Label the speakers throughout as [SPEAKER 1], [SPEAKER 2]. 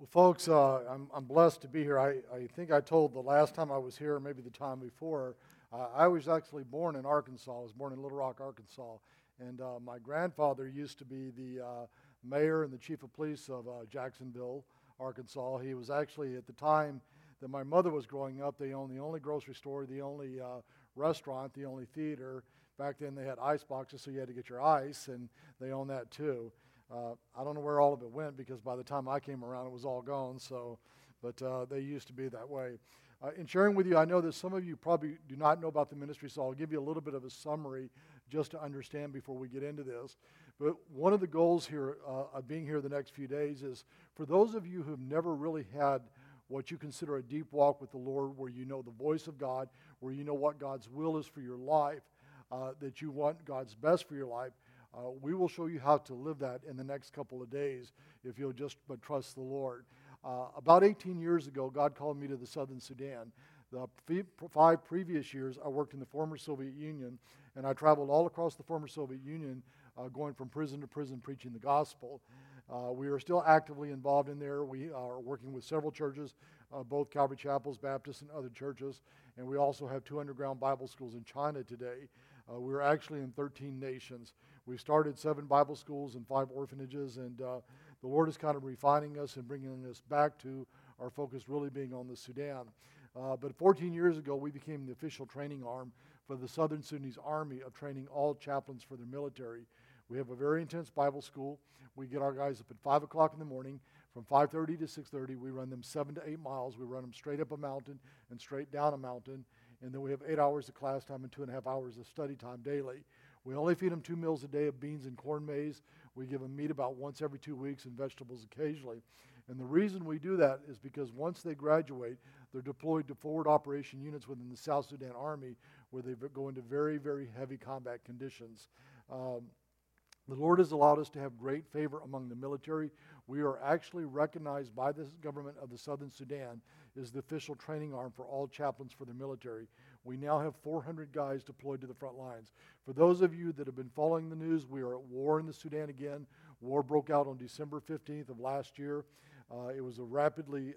[SPEAKER 1] Well, folks, I'm blessed to be here. I think I told the last time I was here, maybe the time before, I was actually born in Arkansas. I was born in Little Rock, Arkansas. And my grandfather used to be the mayor and the chief of police of Jacksonville, Arkansas. He was actually, at the time that my mother was growing up, they owned the only grocery store, the only restaurant, the only theater. Back then they had ice boxes, so you had to get your ice, and they owned that too. I don't know where all of it went because by the time I came around, it was all gone. But they used to be that way. In sharing with you, I know that some of you probably do not know about the ministry, so I'll give you a little bit of a summary just to understand before we get into this. But one of the goals here of being here the next few days is for those of you who've never really had what you consider a deep walk with the Lord, where you know the voice of God, where you know what God's will is for your life, that you want God's best for your life. We will show you how to live that in the next couple of days if you'll just but trust the Lord. About 18 years ago, God called me to the Southern Sudan. The 5 previous years, I worked in the former Soviet Union, and I traveled all across the former Soviet Union, going from prison to prison preaching the gospel. We are still actively involved in there. We are working with several churches, both Calvary Chapels, Baptists, and other churches, and we also have 2 underground Bible schools in China today. We're actually in 13 nations. We started 7 Bible schools and 5 orphanages, and the Lord is kind of refining us and bringing us back to our focus really being on the Sudan. But 14 years ago, we became the official training arm for the Southern Sudanese Army of training all chaplains for their military. We have a very intense Bible school. We get our guys up at 5 o'clock in the morning. From 5:30 to 6:30, we run them 7 to 8 miles. We run them straight up a mountain and straight down a mountain. And then we have 8 hours of class time and 2.5 hours of study time daily. We only feed them 2 meals a day of beans and corn maize. We give them meat about once every 2 weeks and vegetables occasionally. And the reason we do that is because once they graduate, they're deployed to forward operation units within the South Sudan Army where they go into very, very heavy combat conditions. The Lord has allowed us to have great favor among the military. We are actually recognized by the government of the Southern Sudan as the official training arm for all chaplains for the military. We now have 400 guys deployed to the front lines. For those of you that have been following the news, we are at war in the Sudan again. War broke out on December 15th of last year. It was a rapidly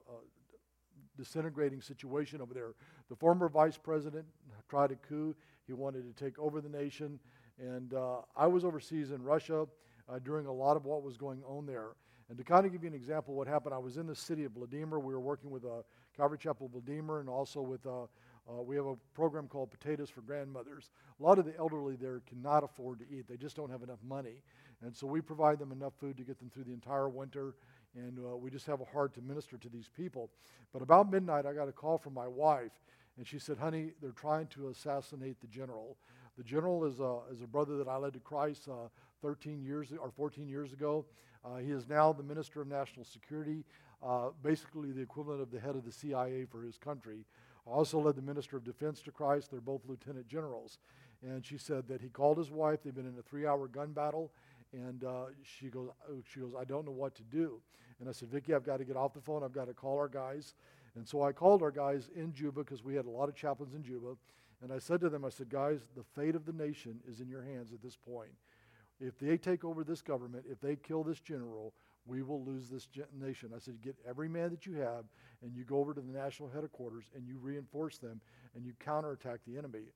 [SPEAKER 1] disintegrating situation over there. The former vice president tried a coup. He wanted to take over the nation. And I was overseas in Russia during a lot of what was going on there. And to kind of give you an example of what happened, I was in the city of Vladimir. We were working with Calvary Chapel Vladimir, and also with we have a program called Potatoes for Grandmothers. A lot of the elderly there cannot afford to eat. They just don't have enough money. And so we provide them enough food to get them through the entire winter, and we just have a heart to minister to these people. But about midnight, I got a call from my wife, and she said, "Honey, they're trying to assassinate the general." The general is a brother that I led to Christ 13 years or 14 years ago. He is now the Minister of National Security, basically the equivalent of the head of the CIA for his country. I also led the Minister of Defense to Christ. They're both lieutenant generals. And she said that he called his wife. They've been in a 3-hour gun battle. And she goes, "I don't know what to do." And I said, "Vicki, I've got to get off the phone. I've got to call our guys." And so I called our guys in Juba because we had a lot of chaplains in Juba. And I said to them, I said, "Guys, the fate of the nation is in your hands at this point. If they take over this government, if they kill this general, we will lose this nation." I said, "Get every man that you have, and you go over to the national headquarters, and you reinforce them, and you counterattack the enemy."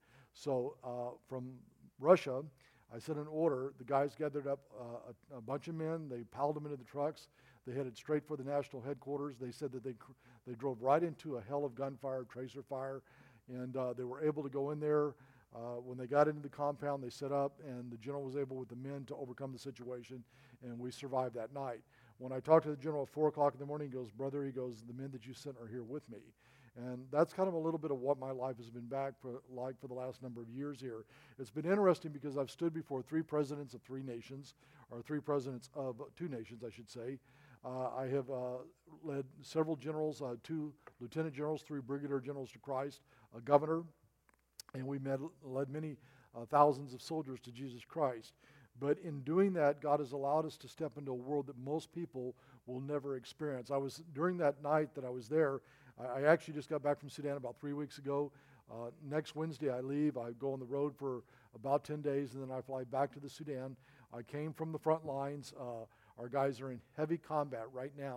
[SPEAKER 1] So from Russia, I sent an order. The guys gathered up a bunch of men. They piled them into the trucks. They headed straight for the national headquarters. They said that they drove right into a hell of gunfire, tracer fire, and they were able to go in there. When they got into the compound, they set up, and the general was able with the men to overcome the situation, and we survived that night. When I talked to the general at 4 o'clock in the morning, he goes, "Brother," he goes, "the men that you sent are here with me." And that's kind of a little bit of what my life has been like for the last number of years here. It's been interesting because I've stood before 3 presidents of 3 nations, or 3 presidents of 2 nations, I should say. I have led several generals, 2 lieutenant generals, 3 brigadier generals to Christ, a governor, and we led many thousands of soldiers to Jesus Christ. But in doing that, God has allowed us to step into a world that most people will never experience. During that night that I was there, I actually just got back from Sudan about 3 weeks ago. Next Wednesday I leave. I go on the road for about 10 days, and then I fly back to the Sudan. I came from the front lines. Our guys are in heavy combat right now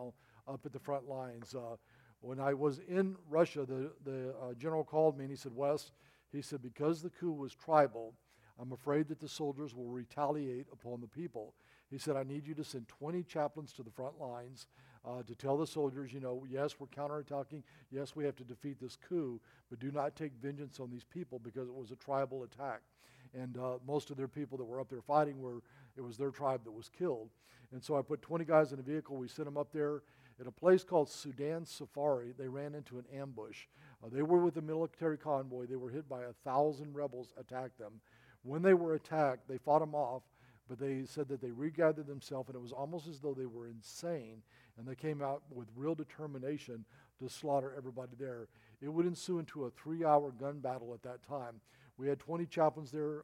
[SPEAKER 1] up at the front lines. When I was in Russia, the general called me and he said, Wes, he said, because the coup was tribal, I'm afraid that the soldiers will retaliate upon the people. He said, I need you to send 20 chaplains to the front lines to tell the soldiers, yes, we're counterattacking. Yes, we have to defeat this coup, but do not take vengeance on these people because it was a tribal attack. And most of their people that were up there fighting it was their tribe that was killed. And so I put 20 guys in a vehicle. We sent them up there at a place called Sudan Safari. They ran into an ambush. They were with a military convoy. They were hit by 1,000 rebels, attacked them. When they were attacked, they fought them off, but they said that they regathered themselves, and it was almost as though they were insane, and they came out with real determination to slaughter everybody there. It would ensue into a 3-hour gun battle at that time. We had 20 chaplains there,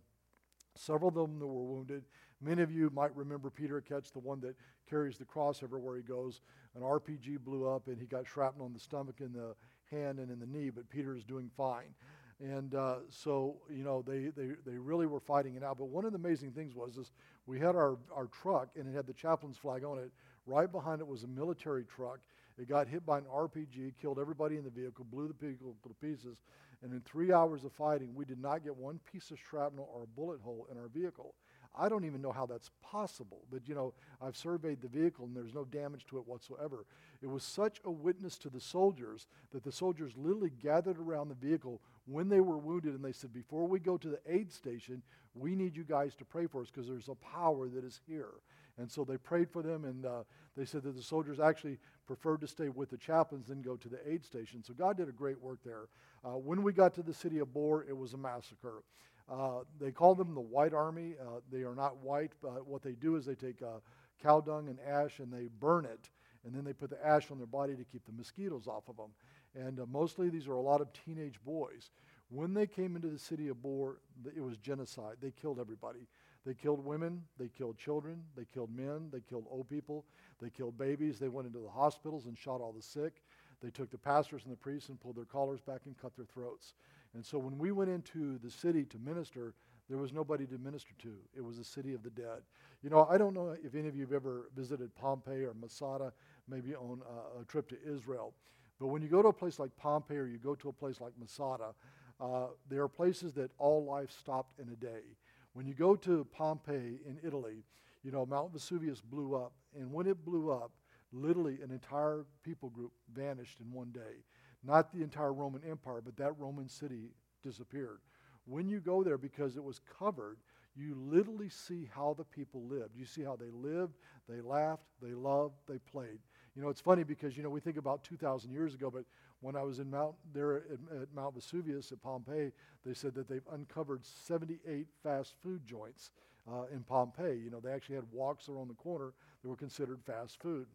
[SPEAKER 1] several of them that were wounded. Many of you might remember Peter Ketch, the one that carries the cross everywhere he goes. An RPG blew up, and he got shrapnel in the stomach, in the hand, and in the knee, but Peter is doing fine. And so, they really were fighting it out. But one of the amazing things is we had our truck, and it had the chaplain's flag on it. Right behind it was a military truck. It got hit by an RPG, killed everybody in the vehicle, blew the vehicle to pieces. And in 3 hours of fighting, we did not get one piece of shrapnel or a bullet hole in our vehicle. I don't even know how that's possible, but I've surveyed the vehicle and there's no damage to it whatsoever. It was such a witness to the soldiers that the soldiers literally gathered around the vehicle when they were wounded, and they said, before we go to the aid station, we need you guys to pray for us because there's a power that is here. And so they prayed for them, and they said that the soldiers actually preferred to stay with the chaplains than go to the aid station. So God did a great work there. When we got to the city of Bor, it was a massacre. They call them the White Army. They are not white, but what they do is they take cow dung and ash and they burn it, and then they put the ash on their body to keep the mosquitoes off of them. And mostly these are a lot of teenage boys. When they came into the city of Bor, it was genocide. They killed everybody. They killed women, they killed children, they killed men, they killed old people, they killed babies. They went into the hospitals and shot all the sick. They took the pastors and the priests and pulled their collars back and cut their throats. And so when we went into the city to minister, there was nobody to minister to. It was a city of the dead. I don't know if any of you have ever visited Pompeii or Masada, maybe on a trip to Israel. But when you go to a place like Pompeii or you go to a place like Masada, there are places that all life stopped in a day. When you go to Pompeii in Italy, Mount Vesuvius blew up. And when it blew up, literally an entire people group vanished in one day. Not the entire Roman Empire, but that Roman city disappeared. When you go there, because it was covered, you literally see how the people lived. You see how they lived, they laughed, they loved, they played. It's funny because, we think about 2,000 years ago, but when I was at Mount Vesuvius at Pompeii, they said that they've uncovered 78 fast food joints in Pompeii. They actually had walks around the corner that were considered fast food.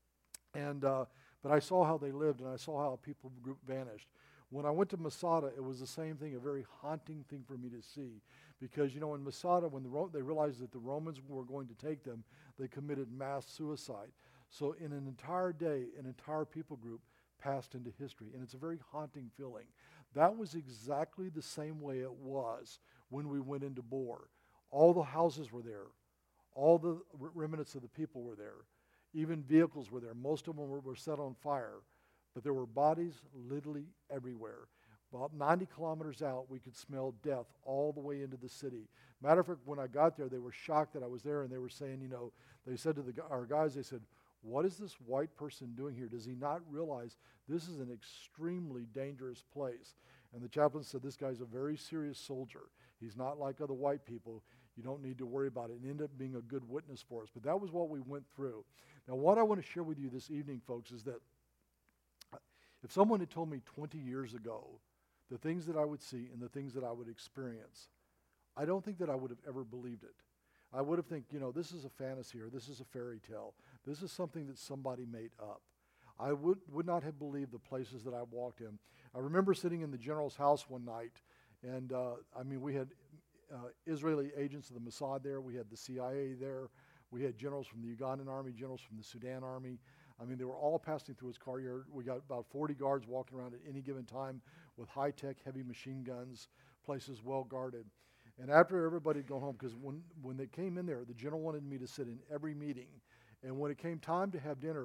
[SPEAKER 1] And but I saw how they lived, and I saw how a people group vanished. When I went to Masada, it was the same thing, a very haunting thing for me to see. Because, in Masada, when they realized that the Romans were going to take them, they committed mass suicide. So in an entire day, an entire people group passed into history, and it's a very haunting feeling. That was exactly the same way it was when we went into Bor. All the houses were there. All the remnants of the people were there. Even vehicles were there. Most of them were set on fire. But there were bodies literally everywhere. About 90 kilometers out, we could smell death all the way into the city. Matter of fact, when I got there, they were shocked that I was there, and they were saying, they said to our guys, they said, what is this white person doing here? Does he not realize this is an extremely dangerous place? And the chaplain said, this guy's a very serious soldier. He's not like other white people. You don't need to worry about it. And ended up being a good witness for us. But that was what we went through. Now, what I want to share with you this evening, folks, is that if someone had told me 20 years ago the things that I would see and the things that I would experience, I don't think that I would have ever believed it. I would have think, this is a fantasy or this is a fairy tale. This is something that somebody made up. I would not have believed the places that I walked in. I remember sitting in the general's house one night, and we had Israeli agents of the Mossad there. We had the CIA there. We had generals from the Ugandan army, generals from the Sudan army. They were all passing through his car yard. We got about 40 guards walking around at any given time with high-tech, heavy machine guns, places well guarded. And after everybody had gone home, because when they came in there, the general wanted me to sit in every meeting. And when it came time to have dinner,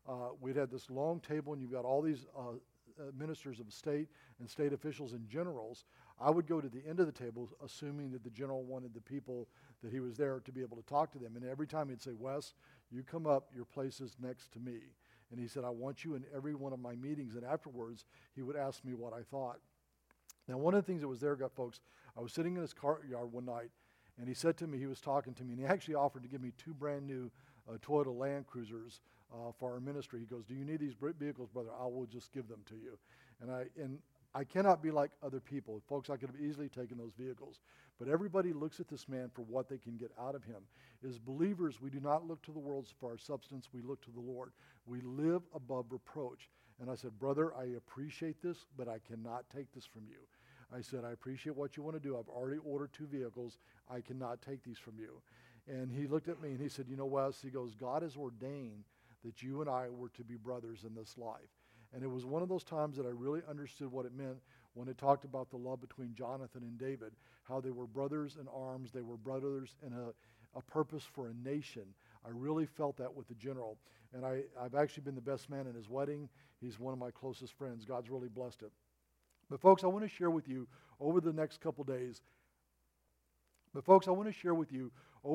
[SPEAKER 1] we'd had this long table, and you've got all these ministers of state and state officials and generals. I would go to the end of the table, assuming that the general wanted the people that he was there to be able to talk to them. And every time he'd say, Wes, you come up, your place is next to me. And he said, I want you in every one of my meetings. And afterwards, he would ask me what I thought. Now, one of the things that was there, folks, I was sitting in his car yard one night, and he said to me, he was talking to me, and he actually offered to give me 2 brand new Toyota Land Cruisers for our ministry. He goes, do you need these vehicles, brother? I will just give them to you. And I cannot be like other people. Folks, I could have easily taken those vehicles. But everybody looks at this man for what they can get out of him. As believers, we do not look to the world for our substance. We look to the Lord. We live above reproach. And I said, brother, I appreciate this, but I cannot take this from you. I said, I appreciate what you want to do. I've already ordered 2 vehicles. I cannot take these from you. And he looked at me and he said, you know, Wes, he goes, God has ordained that you and I were to be brothers in this life. And it was one of those times that I really understood what it meant when it talked about the love between Jonathan and David, how they were brothers in arms, they were brothers in a purpose for a nation. I really felt that with the general. And I've actually been the best man in his wedding. He's one of my closest friends. God's really blessed it. But folks, I want to share with you over the next couple days.